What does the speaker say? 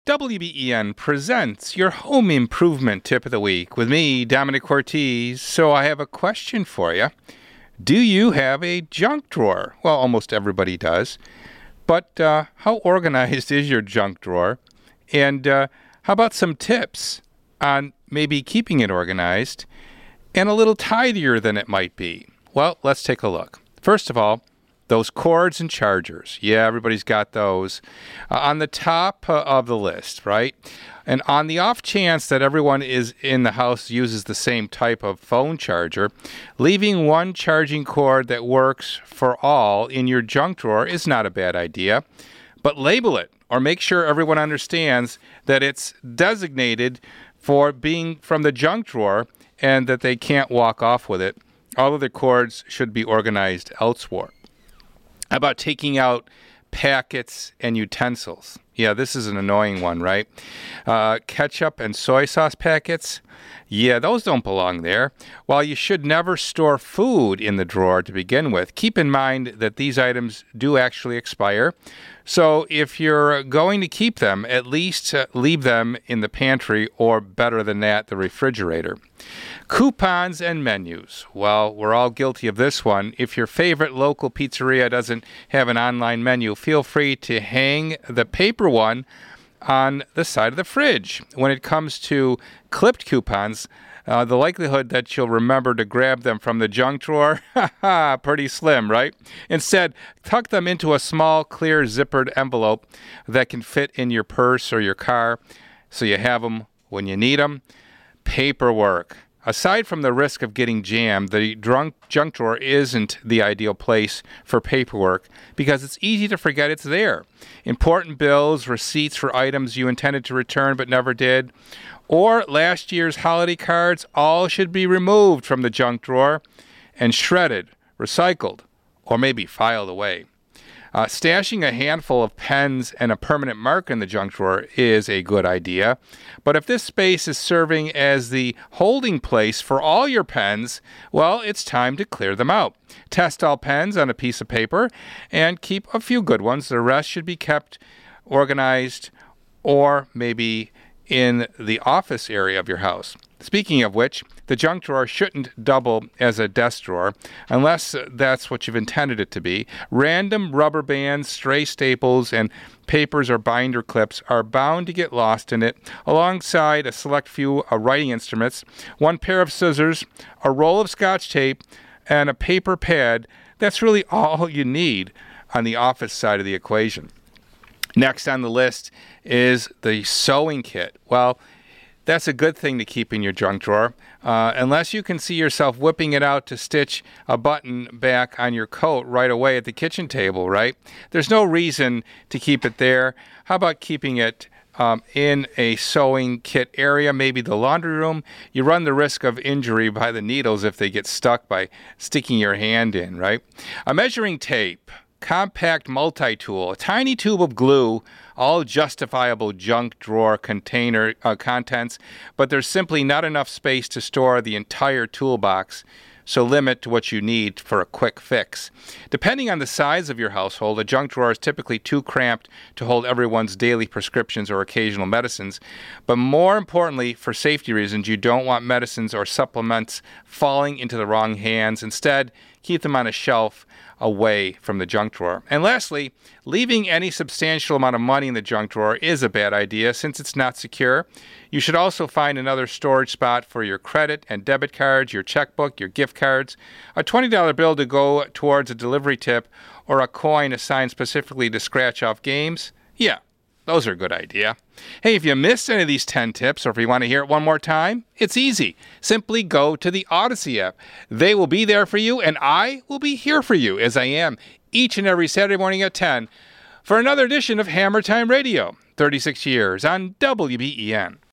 WBEN presents your home improvement tip of the week with me, Dominic Cortez. So I have a question for you. Do you have a junk drawer? Well, almost everybody does. But how organized is your junk drawer? And how about some tips on maybe keeping it organized and a little tidier than it might be? Well, let's take a look. First of all, those cords and chargers. Yeah, everybody's got those on the top of the list, right? And on the off chance that everyone is in the house uses the same type of phone charger, leaving one charging cord that works for all in your junk drawer is not a bad idea. But label it or make sure everyone understands that it's designated for being from the junk drawer and that they can't walk off with it. All of the cords should be organized elsewhere. How about taking out packets and utensils? Yeah, this is an annoying one, right? Ketchup and soy sauce packets? Yeah, those don't belong there. While you should never store food in the drawer to begin with, keep in mind that these items do actually expire. So if you're going to keep them, at least leave them in the pantry or, better than that, the refrigerator. Coupons and menus. Well, we're all guilty of this one. If your favorite local pizzeria doesn't have an online menu, feel free to hang the paper one on the side of the fridge. When it comes to clipped coupons, the likelihood that you'll remember to grab them from the junk drawer, pretty slim, right? Instead, tuck them into a small, clear, zippered envelope that can fit in your purse or your car so you have them when you need them. Paperwork. Aside from the risk of getting jammed, the junk drawer isn't the ideal place for paperwork because it's easy to forget it's there. Important bills, receipts for items you intended to return but never did, or last year's holiday cards all should be removed from the junk drawer and shredded, recycled, or maybe filed away. Stashing a handful of pens and a permanent marker in the junk drawer is a good idea. But if this space is serving as the holding place for all your pens, well, it's time to clear them out. Test all pens on a piece of paper and keep a few good ones. The rest should be kept organized or maybe in the office area of your house. Speaking of which, the junk drawer shouldn't double as a desk drawer unless that's what you've intended it to be. Random rubber bands, stray staples, and papers or binder clips are bound to get lost in it, alongside a select few writing instruments, one pair of scissors, a roll of Scotch tape, and a paper pad. That's really all you need on the office side of the equation. Next on the list is the sewing kit. Well, that's a good thing to keep in your junk drawer, unless you can see yourself whipping it out to stitch a button back on your coat right away at the kitchen table, right? There's no reason to keep it there. How about keeping it in a sewing kit area, maybe the laundry room? You run the risk of injury by the needles if they get stuck by sticking your hand in, right? A measuring tape, compact multi-tool, a tiny tube of glue, all justifiable junk drawer container contents, but there's simply not enough space to store the entire toolbox, so limit to what you need for a quick fix. Depending on the size of your household, a junk drawer is typically too cramped to hold everyone's daily prescriptions or occasional medicines, but more importantly, for safety reasons, you don't want medicines or supplements falling into the wrong hands. Instead, keep them on a shelf away from the junk drawer. And lastly, leaving any substantial amount of money in the junk drawer is a bad idea since it's not secure. You should also find another storage spot for your credit and debit cards, your checkbook, your gift cards, a $20 bill to go towards a delivery tip, or a coin assigned specifically to scratch off games. Yeah, those are a good idea. Hey, if you missed any of these 10 tips, or if you want to hear it one more time, it's easy. Simply go to the Odyssey app. They will be there for you, and I will be here for you, as I am each and every Saturday morning at 10 for another edition of Hammer Time Radio, 36 years on WBEN.